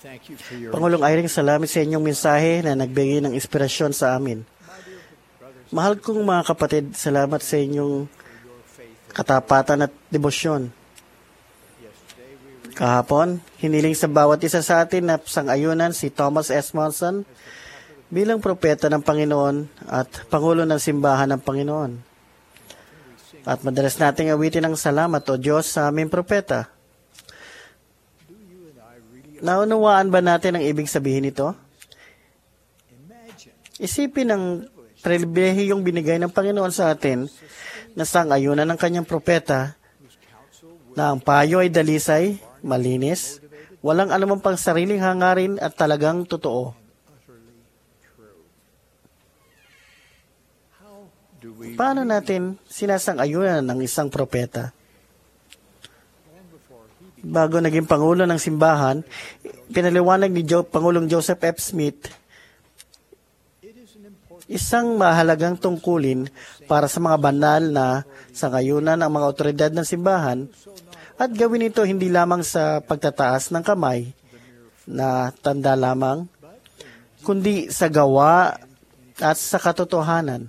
Pangulong Eyring, salamat sa inyong mensahe na nagbigay ng inspirasyon sa amin. Mahal kong mga kapatid, salamat sa inyong katapatan at debosyon. Kahapon, hiniling sa bawat isa sa atin na sang-ayunan si Thomas S. Monson bilang propeta ng Panginoon at Pangulo ng Simbahan ng Panginoon. At madalas nating awitin ng salamat o Diyos sa aming propeta. Naunawaan ba natin ang ibig sabihin nito? Isipin ang pribilehiyong binigay ng Panginoon sa atin na sang-ayunan ng kanyang propeta na ang payo ay dalisay, malinis, walang anumang pang sariling hangarin at talagang totoo. Paano natin sinasang-ayunan ng isang propeta? Bago naging Pangulo ng Simbahan, pinaliwanag ni Pangulong Joseph F. Smith, isang mahalagang tungkulin para sa mga banal na sang-ayunan ang mga otoridad ng simbahan at gawin ito hindi lamang sa pagtataas ng kamay na tanda lamang, kundi sa gawa at sa katotohanan.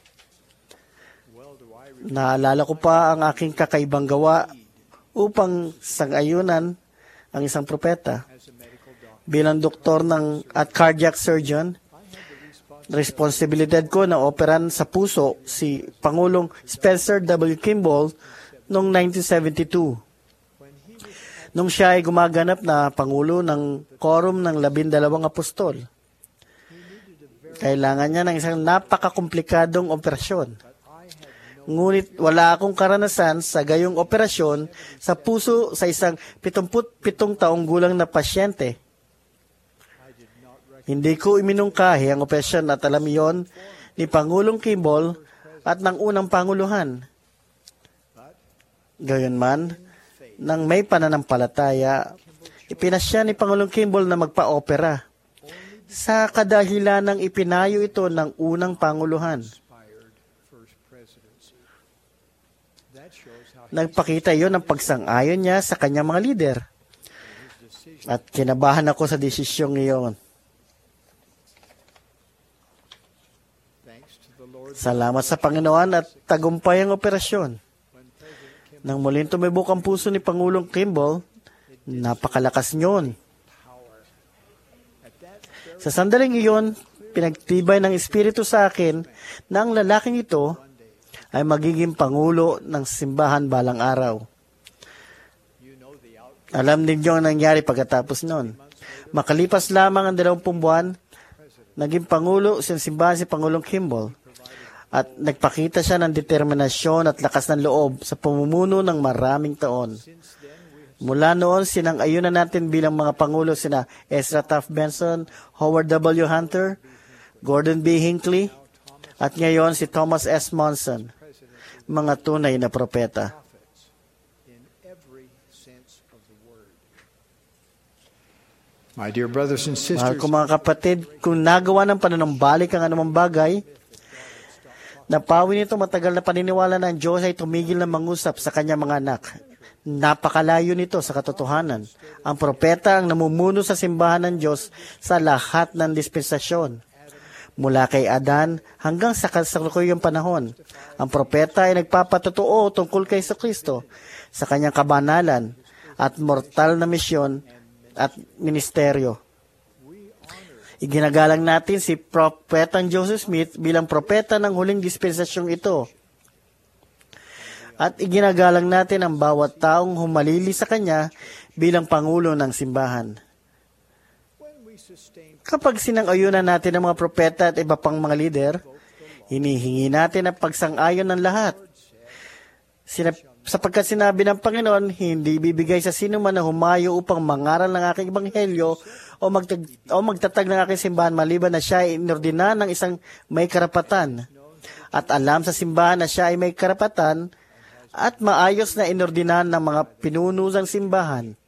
Naalala ko pa ang aking kakaibang gawa upang sang-ayunan ang isang propeta. Bilang doktor at cardiac surgeon, responsibilidad ko na operan sa puso si Pangulong Spencer W. Kimball noong 1972. Nung siya ay gumaganap na Pangulo ng Quorum ng 12 Apostol. Kailangan niya ng isang napakakomplikadong operasyon. Ngunit wala akong karanasan sa gayong operasyon sa puso sa isang 77 taong gulang na pasyente. Hindi ko iminungkahi ang operasyon at alam yon ni Pangulong Kimball at ng unang Panguluhan. Gayunman, nang may pananampalataya, ipinasya ni Pangulong Kimball na magpa-opera sa kadahilan ng ipinayo ito ng unang Panguluhan. Nagpakita yon ng pagsang-ayon niya sa kanyang mga lider. At kinabahan ako sa desisyong iyon. Salamat sa Panginoon at tagumpay ang operasyon. Nang muling tumibok ang puso ni Pangulong Kimball, napakalakas niyon. Sa sandaling iyon, pinagtibay ng Espiritu sa akin na ang lalaking ito ay magiging Pangulo ng simbahan balang araw. Alam ninyo ang nangyari pagkatapos noon. Makalipas lamang ang 20 buwan, naging Pangulo sa simbahan si Pangulong Kimball at nagpakita siya ng determinasyon at lakas ng loob sa pamumuno ng maraming taon. Mula noon, sinang-ayunan natin bilang mga Pangulo sina Ezra Taft Benson, Howard W. Hunter, Gordon B. Hinckley, at ngayon si Thomas S. Monson, mga tunay na propeta. My dear brothers and sisters, Mahal ko mga kapatid, kung nagawa ng pananambalik ang anumang bagay, napawi nito matagal na paniniwala na ang Diyos ay tumigil na mangusap sa kanyang mga anak. Napakalayo nito sa katotohanan. Ang propeta ang namumuno sa simbahan ng Diyos sa lahat ng dispensasyon. Mula kay Adan hanggang sa kasalukuyang panahon, ang propeta ay nagpapatotoo tungkol kay Kristo sa kanyang kabanalan at mortal na misyon at ministeryo. Iginagalang natin si Propetang Joseph Smith bilang propeta ng huling dispensasyong ito. At iginagalang natin ang bawat taong humalili sa kanya bilang Pangulo ng simbahan. Kapag sinang-ayunan natin ang mga propeta at iba pang mga lider, hinihingi natin ang pagsang-ayon ng lahat. Sapagkat sinabi ng Panginoon, hindi bibigay sa sino man na humayo upang mangaral ng aking ebanghelyo o magtatag ng aking simbahan maliban na siya ay inordina ng isang may karapatan. At alam sa simbahan na siya ay may karapatan at maayos na inordinahan ng mga pinuno ng simbahan.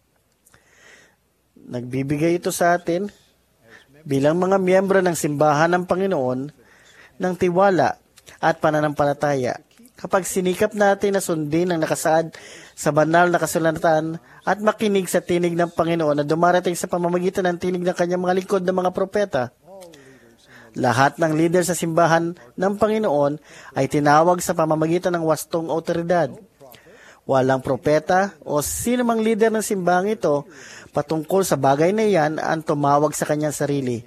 Nagbibigay ito sa atin bilang mga miyembro ng simbahan ng Panginoon ng tiwala at pananampalataya. Kapag sinikap natin na sundin ang nakasaad sa banal na kasulatan at makinig sa tinig ng Panginoon na dumarating sa pamamagitan ng tinig ng kanyang mga lingkod na mga propeta. Lahat ng leader sa simbahan ng Panginoon ay tinawag sa pamamagitan ng wastong otoridad. Walang propeta o sino mang leader ng simbahang ito patungkol sa bagay na iyan ang tumawag sa kanyang sarili.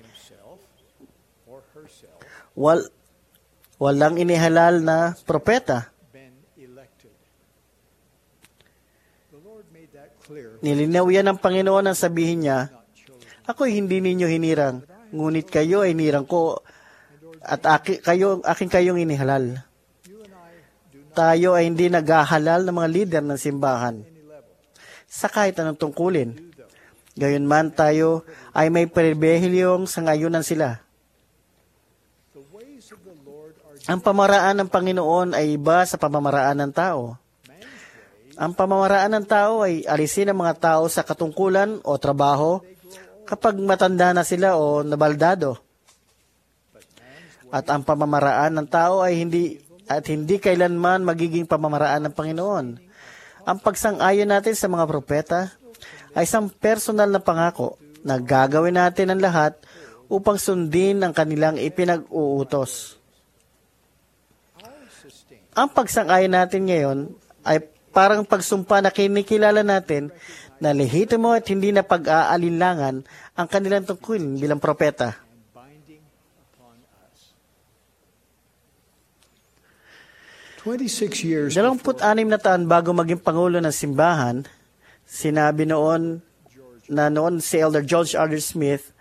Walang inihalal na propeta. Nilinaw yan ng Panginoon ang sabihin niya, ako'y hindi ninyo hinirang, ngunit kayo ay hinirang ko at aking kayong inihalal. Tayo ay hindi naghahalal ng mga leader ng simbahan sa kahit anong tungkulin. Gayunman tayo ay may pribilehiyong sangayunan sila. Ang pamamaraan ng Panginoon ay iba sa pamamaraan ng tao. Ang pamamaraan ng tao ay alisin ang mga tao sa katungkulan o trabaho kapag matanda na sila o nabaldado. At ang pamamaraan ng tao ay hindi kailanman magiging pamamaraan ng Panginoon. Ang pagsang-ayon natin sa mga propeta ay isang personal na pangako na gagawin natin ang lahat upang sundin ang kanilang ipinag-uutos. Ang pagsang-ayon natin ngayon ay parang pagsumpa na kinikilala natin na lehitimo at hindi na pag-aalinlangan ang kanilang tungkulin bilang propeta. 26 na taon bago maging Pangulo ng Simbahan, sinabi noon si Elder George R. Smith,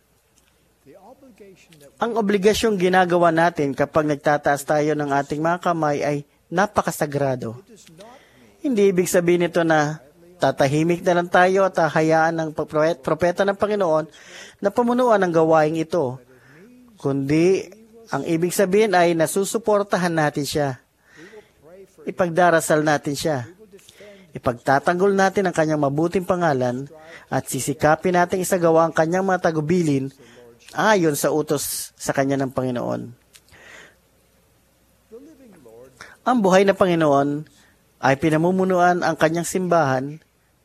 ang obligasyong ginagawa natin kapag nagtataas tayo ng ating mga kamay ay napakasagrado. Hindi ibig sabihin nito na tatahimik na lang tayo at hahayaan ng propeta ng Panginoon na pamunuan ang gawaing ito. Kundi, ang ibig sabihin ay nasusuportahan natin siya. Ipagdarasal natin siya. Ipagtatanggol natin ang kanyang mabuting pangalan at sisikapin natin isagawa ang kanyang mga tagubilin ayon sa utos sa kanya ng Panginoon. Ang buhay na Panginoon ay pinamumunuan ang kanyang simbahan.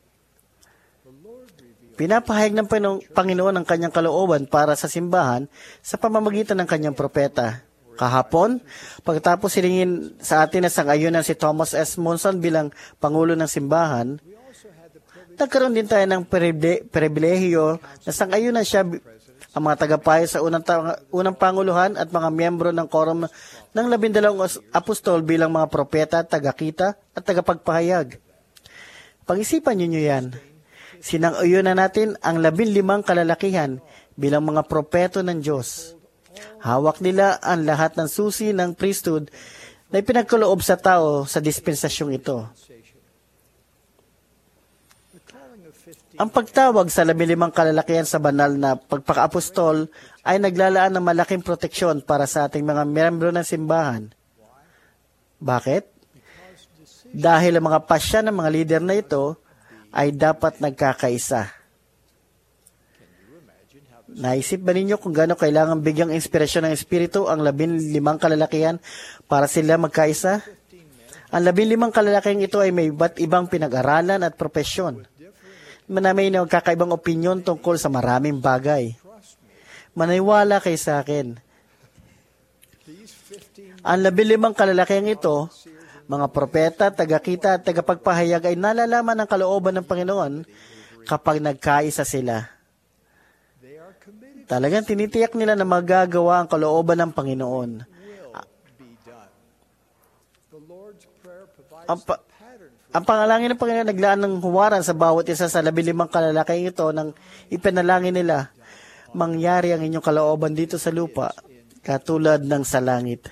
Pinapahayag ng Panginoon ang kanyang kalooban para sa simbahan sa pamamagitan ng kanyang propeta. Kahapon, pagkatapos silingin sa atin na sang-ayunan si Thomas S. Monson bilang Pangulo ng Simbahan, nagkaroon din tayo ng pribilehiyo na sang-ayunan siya ang mga tagapayo sa unang Panguluhan at mga miyembro ng Quorum ng 12 apostol bilang mga propeta, tagakita at tagapagpahayag. Pag-isipan niyo yan. Sinang-ayunan natin ang 15 kalalakihan bilang mga propeto ng Diyos. Hawak nila ang lahat ng susi ng priesthood na ipinagkaloob sa tao sa dispensasyong ito. Ang pagtawag sa 15 kalalakihan sa banal na pagpaka-apostol ay naglalaan ng malaking proteksyon para sa ating mga miyembro ng simbahan. Bakit? Dahil ang mga pasya ng mga lider na ito ay dapat nagkakaisa. Naisip ba ninyo kung gaano kailangan bigyang inspirasyon ng Espiritu ang 15 kalalakihan para sila magkaisa? Ang 15 kalalakihan ito ay may iba't ibang pinag-aralan at propesyon. May nagkakaibang opinyon tungkol sa maraming bagay. Maniwala kayo sa akin. Ang 15 kalalakihan ito, mga propeta, tagakita at tagapagpahayag ay nalalaman ng kalooban ng Panginoon kapag nagkaisa sila. Talagang tinitiyak nila na magagawa ang kalooban ng Panginoon. Ang panalangin ng Panginoon naglaan ng huwaran sa bawat isa sa 15 kalalakihan ito nang ipinalangin nila, mangyari ang inyong kalooban dito sa lupa, katulad ng sa langit.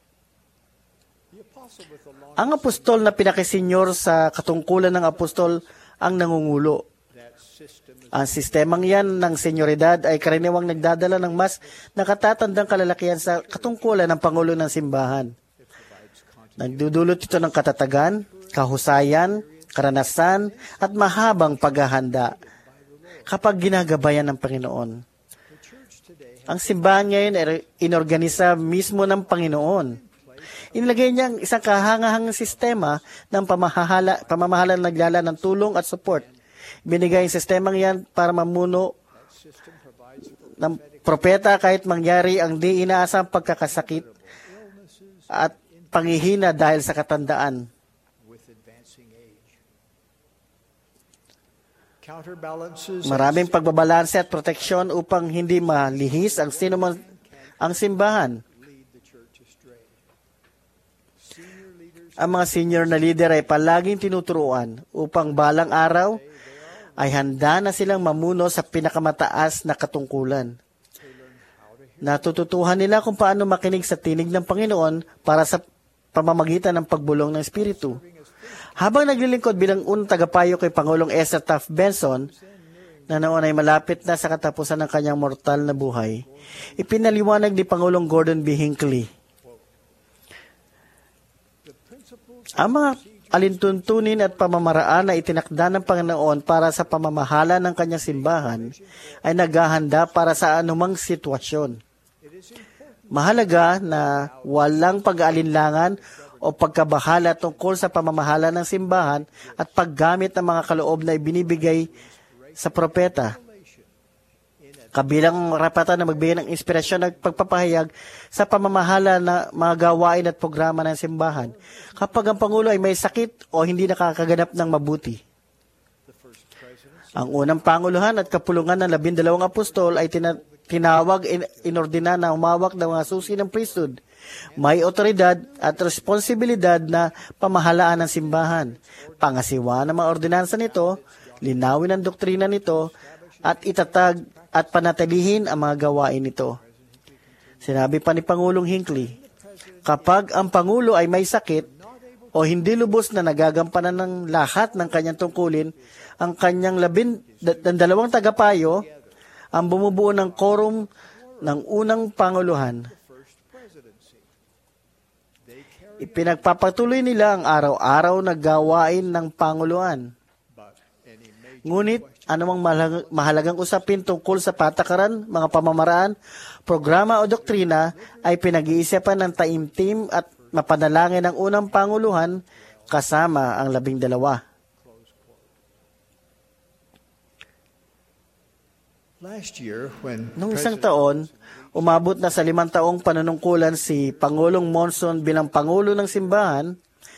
Ang apostol na pinakisenyor sa katungkulan ng apostol ang nangungulo. Ang sistemang yan ng senyoridad ay karaniwang nagdadala ng mas nakatatandang kalalakihan sa katungkulan ng Pangulo ng Simbahan. Nagdudulot ito ng katatagan, kahusayan, karanasan, at mahabang paghahanda kapag ginagabayan ng Panginoon. Ang simbahan ngayon ay inorganisa mismo ng Panginoon. Inilagay niya ang isang kahangahangang sistema ng pamamahala na naglala ng tulong at support. Binigay ang sistemang yan para mamuno ng propeta kahit mangyari ang di inaasang pagkakasakit at panghihina dahil sa katandaan. Maraming pagbabalanse at proteksyon upang hindi malihis ang ang simbahan. Ang mga senior na leader ay palaging tinuturuan upang balang araw ay handa na silang mamuno sa pinakamataas na katungkulan. Natututuhan nila kung paano makinig sa tinig ng Panginoon para sa pamamagitan ng pagbulong ng Espiritu. Habang naglilingkod bilang unang tagapayo kay Pangulong Esther Taft Benson, na noon ay malapit na sa katapusan ng kanyang mortal na buhay, ipinaliwanag ni Pangulong Gordon B. Hinckley, ang mga alintuntunin at pamamaraan na itinakda ng Panginoon para sa pamamahala ng kanyang simbahan ay naghahanda para sa anumang sitwasyon. Mahalaga na walang pag-aalinlangan o pagkabahala tungkol sa pamamahala ng simbahan at paggamit ng mga kaloob na ibinibigay sa propeta. Kabilang rapatan na magbigay ng inspirasyon at pagpapahayag sa pamamahala na mga gawain at programa ng simbahan kapag ang Pangulo ay may sakit o hindi nakakaganap ng mabuti. Ang unang Panguluhan at kapulungan ng 12 apostol ay tinawag, inordina na humawak ng mga susi ng priesthood. May otoridad at responsibilidad na pamahalaan ng simbahan. Pangasiwa ng mga ordinansa nito, linawin ang doktrina nito, at itatag at panatilihin ang mga gawain nito. Sinabi pa ni Pangulong Hinckley, kapag ang Pangulo ay may sakit o hindi lubos na nagagampanan ng lahat ng kanyang tungkulin, ang kanyang 12 tagapayo ang bumubuo ng quorum ng unang Panguluhan. Ipinagpapatuloy nila ang araw-araw na gawain ng Panguluhan. Ngunit, anumang mahalagang usapin tungkol sa patakaran, mga pamamaraan, programa o doktrina ay pinag-iisipan ng taimtim at mapanalangin ng unang Panguluhan kasama ang 12. Noong isang taon, umabot na sa 5 taong panunungkulan si Pangulong Monson bilang Pangulo ng Simbahan.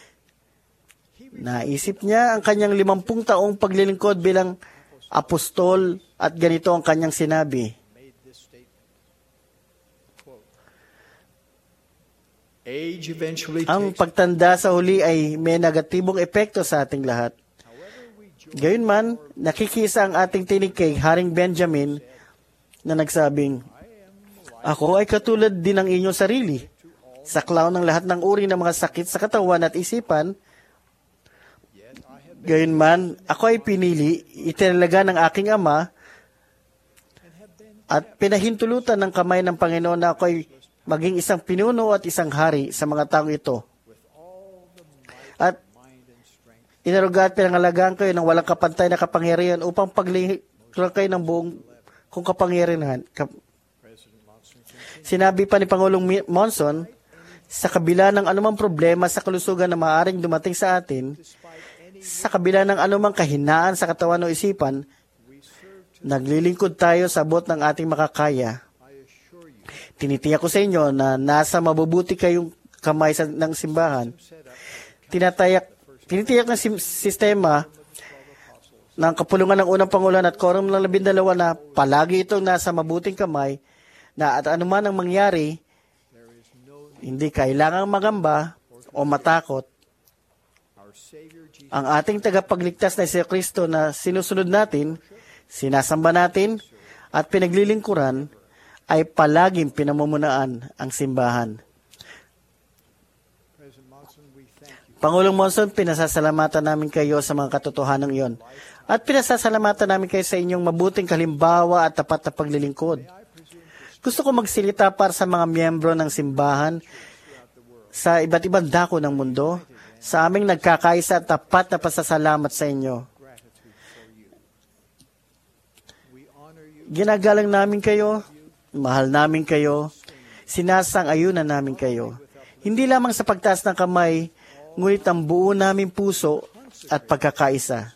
Naisip niya ang kanyang 50 taong paglilingkod bilang apostol at ganito ang kanyang sinabi. Ang pagtanda sa huli ay may negatibong epekto sa ating lahat. Gayunman, nakikisa ang ating tinig kay Haring Benjamin na nagsabing, ako ay katulad din ng inyong sarili. Saklaw ng lahat ng uri ng mga sakit sa katawan at isipan. Gayunman, ako ay pinili, itinalaga ng aking Ama at pinahintulutan ng kamay ng Panginoon na ako ay maging isang pinuno at isang hari sa mga taong ito. At inaruga at pinangalagaan kayo ng walang kapantay na kapangyarihan upang paglingkuran kayo ng buong kung kapangyarihan. Sinabi pa ni Pangulong Monson, sa kabila ng anumang problema sa kalusugan na maaaring dumating sa atin, sa kabila ng anumang kahinaan sa katawan o isipan, naglilingkod tayo sa abot ng ating makakaya. Tinitiyak ko sa inyo na nasa mabubuti kayong kamay ng simbahan. Tinitiyak ng sistema ng kapulungan ng unang Pangulan at quorum ng 12 na palagi itong nasa mabuting kamay na at anuman ang mangyari, hindi kailangang magamba o matakot. Ang ating tagapagligtas na si Kristo na sinusunod natin, sinasamba natin, at pinaglilingkuran ay palaging pinamumulaan ang simbahan. Pangulong Monson, pinasasalamatan namin kayo sa mga katotohanan iyon. At pinasasalamatan namin kayo sa inyong mabuting kalimbawa at tapat na paglilingkod. Gusto ko magsilita para sa mga miyembro ng simbahan sa iba't ibang dako ng mundo, sa aming nagkakaisa at tapat na pasasalamat sa inyo. Ginagalang namin kayo, mahal namin kayo, sinasang-ayunan namin kayo. Hindi lamang sa pagtaas ng kamay, ngunit ang buo naming puso at pagkakaisa.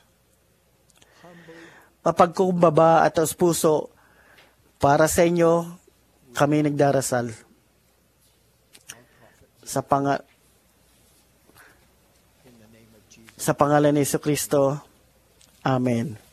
Mapagkumbaba at taos puso, para sa inyo, kami nagdarasal. Sa pangalan ni Jesucristo. Amen.